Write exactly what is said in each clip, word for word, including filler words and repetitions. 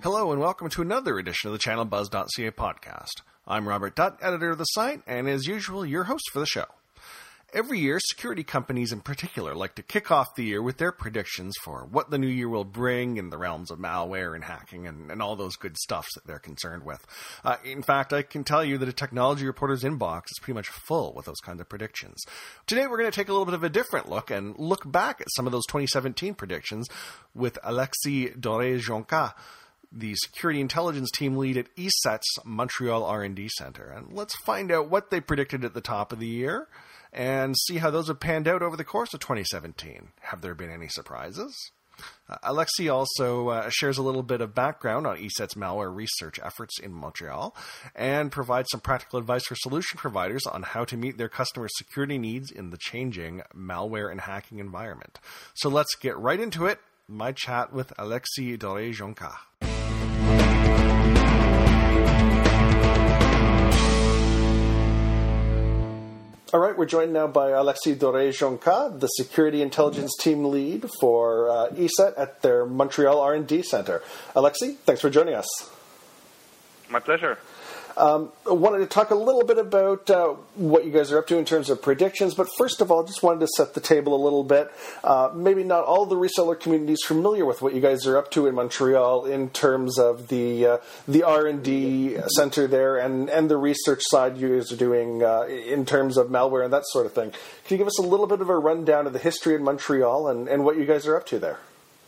Hello and welcome to another edition of the Channel Buzz dot C A podcast. I'm Robert Dutt, editor of the site, and as usual, your host for the show. Every year, security companies in particular like to kick off the year with their predictions for what the new year will bring in the realms of malware and hacking and, and all those good stuffs that they're concerned with. Uh, in fact, I can tell you that a technology reporter's inbox is pretty much full with those kinds of predictions. Today, we're going to take a little bit of a different look and look back at some of those twenty seventeen predictions with Alexis Doré-Jonca, the security intelligence team lead at E S E T's Montreal R and D Center. And let's find out what they predicted at the top of the year and see how those have panned out over the course of twenty seventeen. Have there been any surprises? Uh, Alexis also uh, shares a little bit of background on E S E T's malware research efforts in Montreal and provides some practical advice for solution providers on how to meet their customers' security needs in the changing malware and hacking environment. So let's get right into it. My chat with Alexis Doré-Jonca. All right, we're joined now by Alexis Doré-Jonca, the Security Intelligence Team Lead for uh, E S E T at their Montreal R and D Center. Alexis, thanks for joining us. My pleasure. Um, I wanted to talk a little bit about uh, what you guys are up to in terms of predictions, but first of all, just wanted to set the table a little bit. Uh, maybe not all the reseller community is familiar with what you guys are up to in Montreal in terms of the uh, the R and D center there and, and the research side you guys are doing uh, in terms of malware and that sort of thing. Can you give us a little bit of a rundown of the history in Montreal and, and what you guys are up to there?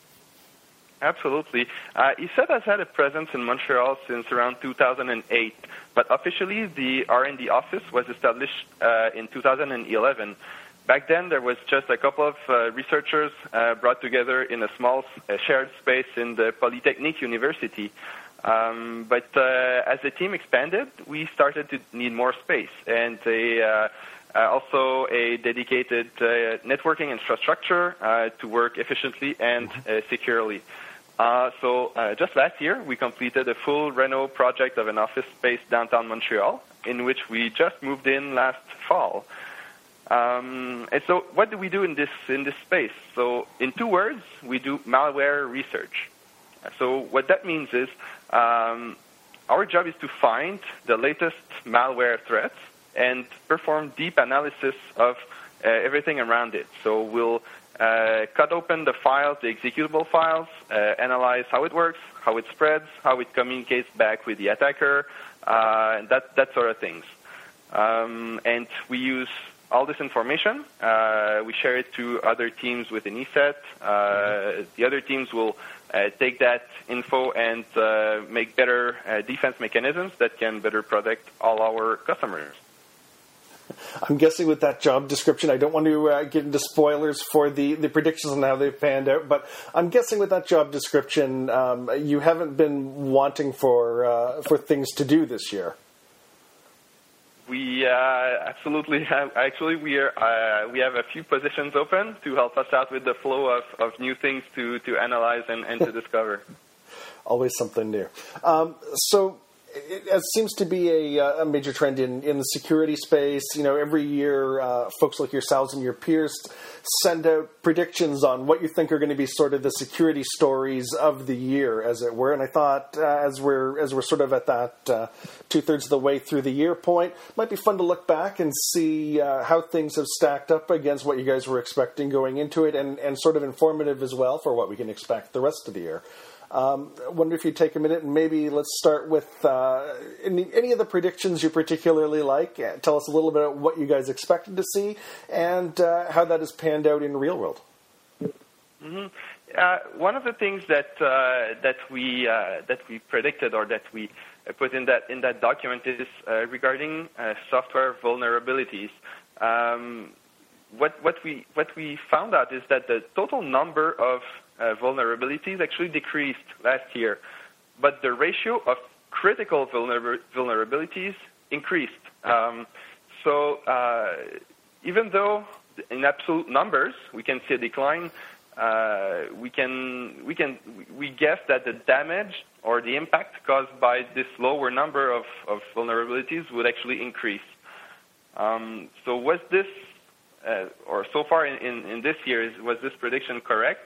Absolutely. Uh, E S E T has had a presence in Montreal since around two thousand eight, but officially the R and D office was established uh, in two thousand eleven. Back then, there was just a couple of uh, researchers uh, brought together in a small uh, shared space in the Polytechnique University. Um, but uh, as the team expanded, we started to need more space, and a, uh, uh, also a dedicated uh, networking infrastructure uh, to work efficiently and uh, securely. Uh, so uh, just last year, we completed a full reno project of an office space downtown Montreal, in which we just moved in last fall. Um, and so what do we do in this in this space? So in two words, we do malware research. So what that means is um, our job is to find the latest malware threats and perform deep analysis of uh, everything around it. So we'll Uh, cut open the files, the executable files, uh, analyze how it works, how it spreads, how it communicates back with the attacker, uh, and that, that sort of things. Um, and we use all this information. Uh, we share it to other teams within E S E T. Uh, the other teams will uh, take that info and uh, make better uh, defense mechanisms that can better protect all our customers. I'm guessing with that job description, I don't want to uh, get into spoilers for the, the predictions on how they've panned out, but I'm guessing with that job description, um, you haven't been wanting for uh, for things to do this year. We uh, absolutely have. Actually, we are uh, we have a few positions open to help us out with the flow of, of new things to, to analyze and, and to discover. Always something new. Um, so. It, it seems to be a, a major trend in, in the security space. You know, every year, uh, folks like yourselves and your peers send out predictions on what you think are going to be sort of the security stories of the year, as it were. And I thought, uh, as we're as we're sort of at that uh, two thirds of the way through the year point, it might be fun to look back and see uh, how things have stacked up against what you guys were expecting going into it, and, and sort of informative as well for what we can expect the rest of the year. Um, I wonder if you'd take a minute and maybe let's start with uh, any, any of the predictions you particularly like. Uh, tell us a little bit about what you guys expected to see and uh, how that has panned out in real world. Mm-hmm. Uh, one of the things that uh, that we uh, that we predicted or that we put in that in that document is uh, regarding uh, software vulnerabilities. Um, what what we what we found out is that the total number of Uh, vulnerabilities actually decreased last year, but the ratio of critical vulner- vulnerabilities increased. Um, so uh, even though in absolute numbers we can see a decline, uh, we can we can we guess that the damage or the impact caused by this lower number of, of vulnerabilities would actually increase. Um, so was this, uh, or so far in, in, in this year, is, was this prediction correct?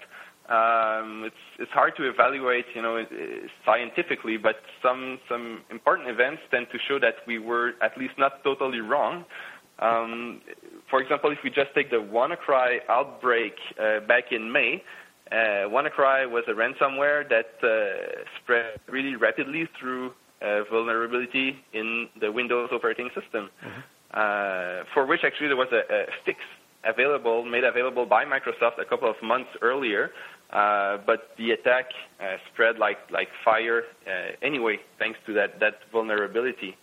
Um, it's it's hard to evaluate, you know, scientifically, but some some important events tend to show that we were at least not totally wrong. Um, for example, if we just take the WannaCry outbreak uh, back in May, uh, WannaCry was a ransomware that uh, spread really rapidly through uh, vulnerability in the Windows operating system, mm-hmm. uh, for which actually there was a, a fix available, made available by Microsoft a couple of months earlier. Uh, but the attack uh, spread like like fire uh, anyway, thanks to that that vulnerability.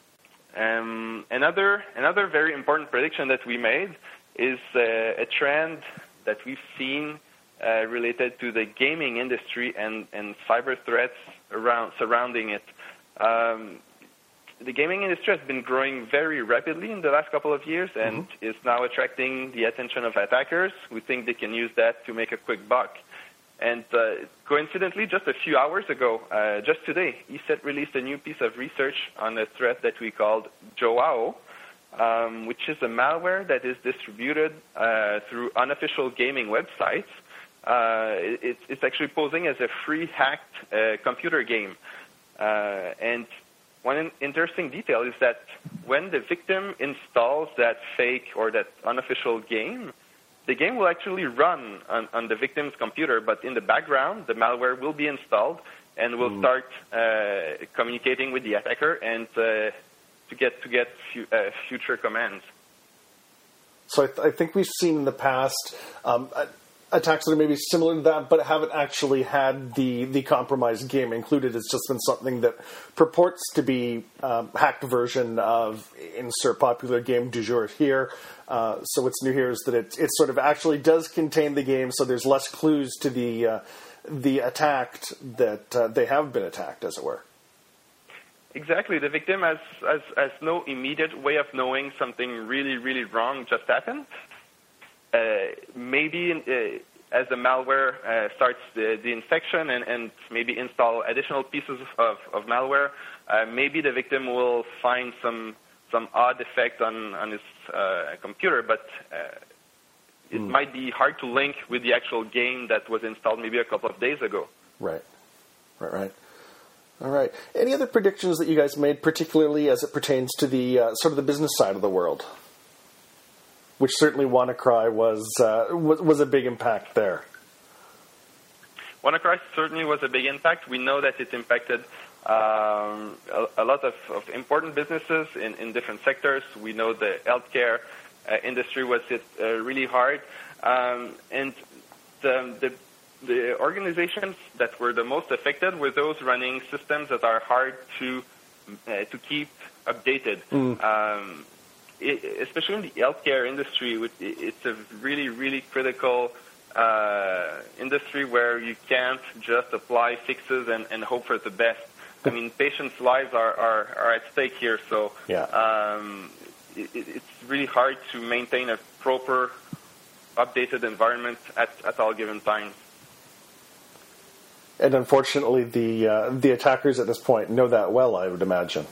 Um, another another very important prediction that we made is uh, a trend that we've seen uh, related to the gaming industry and, and cyber threats around surrounding it. Um, the gaming industry has been growing very rapidly in the last couple of years and mm-hmm. is now attracting the attention of attackers who think they can use that to make a quick buck. And uh, coincidentally, just a few hours ago, uh, just today, E S E T released a new piece of research on a threat that we called Joao, um, which is a malware that is distributed uh, through unofficial gaming websites. Uh, it, it's actually posing as a free hacked uh, computer game. Uh, and one interesting detail is that when the victim installs that fake or that unofficial game, the game will actually run on, on the victim's computer, but in the background, the malware will be installed and will mm. start uh, communicating with the attacker and uh, to get to get fu- uh, future commands. So I, th- I think we've seen in the past um, attacks that are maybe similar to that, but haven't actually had the, the compromised game included. It's just been something that purports to be um, hacked version of insert popular game du jour here. Uh, so what's new here is that it, it sort of actually does contain the game, so there's less clues to the uh, the attacked that uh, they have been attacked, as it were. Exactly. The victim has, has, has no immediate way of knowing something really, really wrong just happened. Uh, maybe uh, as the malware uh, starts the, the infection and, and maybe install additional pieces of, of malware, uh, maybe the victim will find some some odd effect on, on his uh, computer, but uh, it mm. might be hard to link with the actual game that was installed maybe a couple of days ago. Right, right, right. All right. Any other predictions that you guys made, particularly as it pertains to the uh, sort of the business side of the world? Which certainly WannaCry was, uh, was was a big impact there. WannaCry certainly was a big impact. We know that it impacted um, a, a lot of, of important businesses in, in different sectors. We know the healthcare uh, industry was hit uh, really hard, um, and the, the the organizations that were the most affected were those running systems that are hard to uh, to keep updated. Mm. Um, it, especially in the healthcare industry, it's a really, really critical uh, industry where you can't just apply fixes and, and hope for the best. I mean, patients' lives are, are, are at stake here, so yeah. um, it, it's really hard to maintain a proper, updated environment at, at all given times. And unfortunately, the uh, the attackers at this point know that well, I would imagine.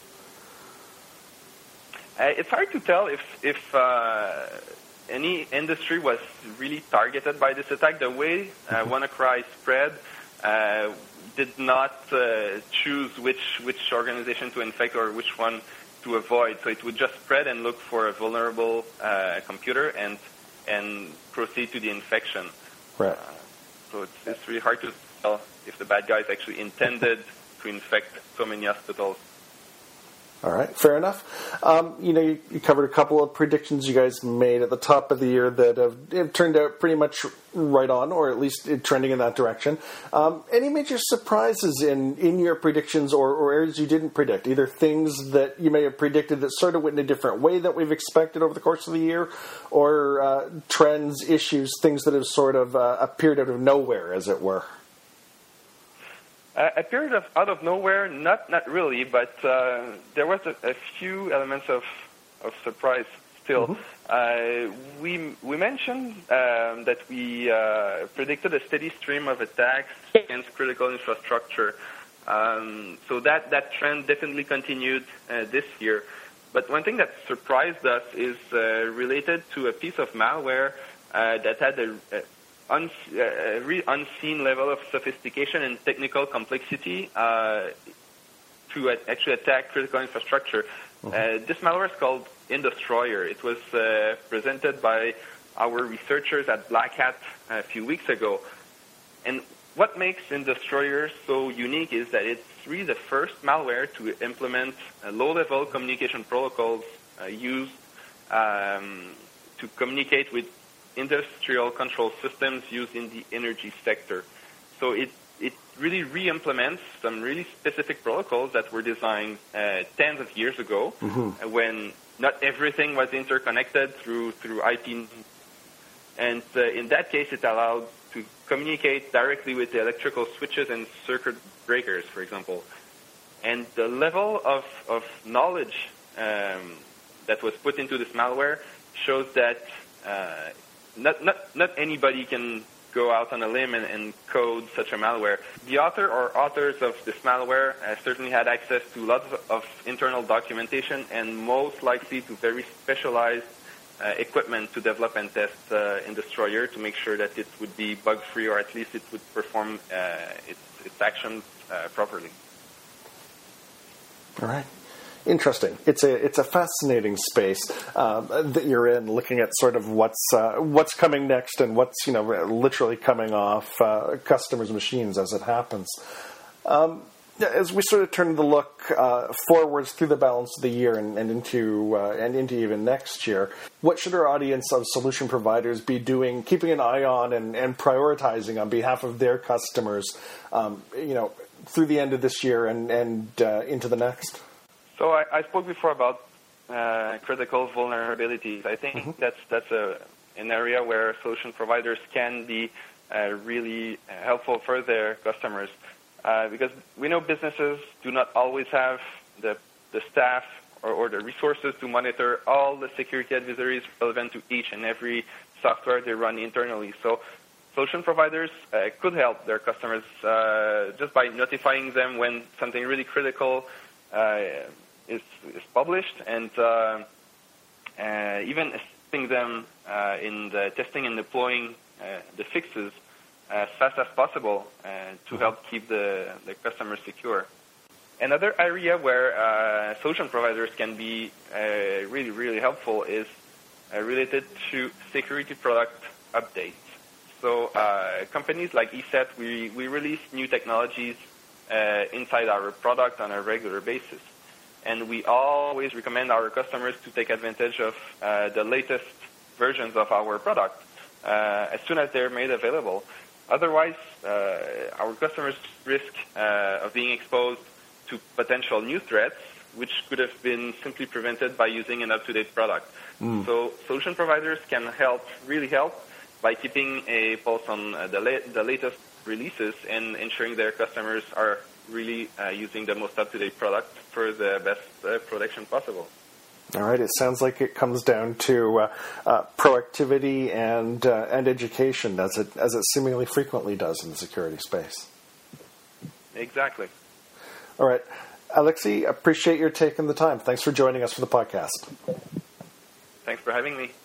Uh, it's hard to tell if if uh, any industry was really targeted by this attack. The way uh, WannaCry spread uh, did not uh, choose which which organization to infect or which one to avoid. So it would just spread and look for a vulnerable uh, computer and and proceed to the infection. Right. Uh, so it's it's really hard to tell if the bad guys actually intended to infect so many hospitals. All right, fair enough. Um, you know, you, you covered a couple of predictions you guys made at the top of the year that have, have turned out pretty much right on, or at least trending in that direction. Um, any major surprises in, in your predictions or, or areas you didn't predict? Either things that you may have predicted that sort of went in a different way that we've expected over the course of the year, or uh, trends, issues, things that have sort of uh, appeared out of nowhere, as it were? Uh, appeared of, out of nowhere, not not really, but uh, there was a, a few elements of, of surprise still. Mm-hmm. Uh, we we mentioned um, that we uh, predicted a steady stream of attacks against critical infrastructure. Um, so that, that trend definitely continued uh, this year. But one thing that surprised us is uh, related to a piece of malware uh, that had a, a un- uh, really unseen level of sophistication and technical complexity uh, to uh, actually attack critical infrastructure. Mm-hmm. Uh, this malware is called Indestroyer. It was uh, presented by our researchers at Black Hat a few weeks ago. And what makes Indestroyer so unique is that it's really the first malware to implement uh, low-level communication protocols uh, used um, to communicate with industrial control systems used in the energy sector. So it it really re-implements some really specific protocols that were designed uh, tens of years ago, mm-hmm. when not everything was interconnected through through I P. And uh, in that case, it allowed to communicate directly with the electrical switches and circuit breakers, for example. And the level of, of knowledge um, that was put into this malware shows that uh, not, not, not anybody can go out on a limb and, and code such a malware. The author or authors of this malware uh, certainly had access to lots of, of internal documentation and most likely to very specialized uh, equipment to develop and test uh, Indestroyer to make sure that it would be bug-free, or at least it would perform uh, its, its actions uh, properly. All right. Interesting. It's a it's a fascinating space um, that you're in, looking at sort of what's uh, what's coming next and what's you know literally coming off uh, customers' machines as it happens. Um, as we sort of turn to look uh, forwards through the balance of the year and, and into uh, and into even next year, what should our audience of solution providers be doing, keeping an eye on and, and prioritizing on behalf of their customers, um, you know, through the end of this year and and uh, into the next? So I, I spoke before about uh, critical vulnerabilities. I think mm-hmm. that's that's a an area where solution providers can be uh, really helpful for their customers, uh, because we know businesses do not always have the the staff or, or the resources to monitor all the security advisories relevant to each and every software they run internally. So solution providers uh, could help their customers uh, just by notifying them when something really critical uh, is, is published, and uh, uh, even assisting them uh, in the testing and deploying uh, the fixes as fast as possible uh, to help keep the, the customers secure. Another area where uh, solution providers can be uh, really, really helpful is uh, related to security product updates. So uh, companies like E S E T, we, we release new technologies uh, inside our product on a regular basis. And we always recommend our customers to take advantage of uh, the latest versions of our product uh, as soon as they're made available. Otherwise, uh, our customers risk uh, of being exposed to potential new threats, which could have been simply prevented by using an up-to-date product. Mm. So solution providers can help, really help, by keeping a pulse on uh, the, la- the latest releases and ensuring their customers are really uh, using the most up-to-date product for the best uh, protection possible. All right. It sounds like it comes down to uh, uh, proactivity and uh, and education, as it as it seemingly frequently does in the security space. Exactly. All right, Alexei, appreciate your taking the time. Thanks for joining us for the podcast. Thanks for having me.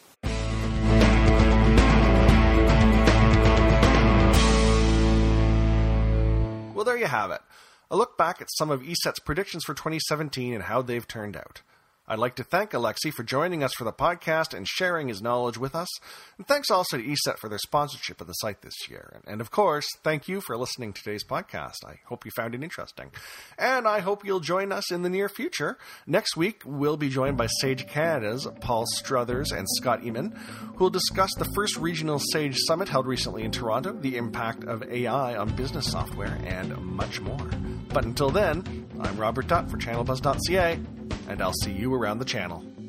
Well, there you have it. A look back at some of E S E T's predictions for twenty seventeen and how they've turned out. I'd like to thank Alexei for joining us for the podcast and sharing his knowledge with us. And thanks also to E S E T for their sponsorship of the site this year. And of course, thank you for listening to today's podcast. I hope you found it interesting. And I hope you'll join us in the near future. Next week, we'll be joined by Sage Canada's Paul Struthers and Scott Eamon, who will discuss the first regional Sage Summit held recently in Toronto, the impact of A I on business software, and much more. But until then, I'm Robert Dutt for channel buzz dot c a, and I'll see you around the channel.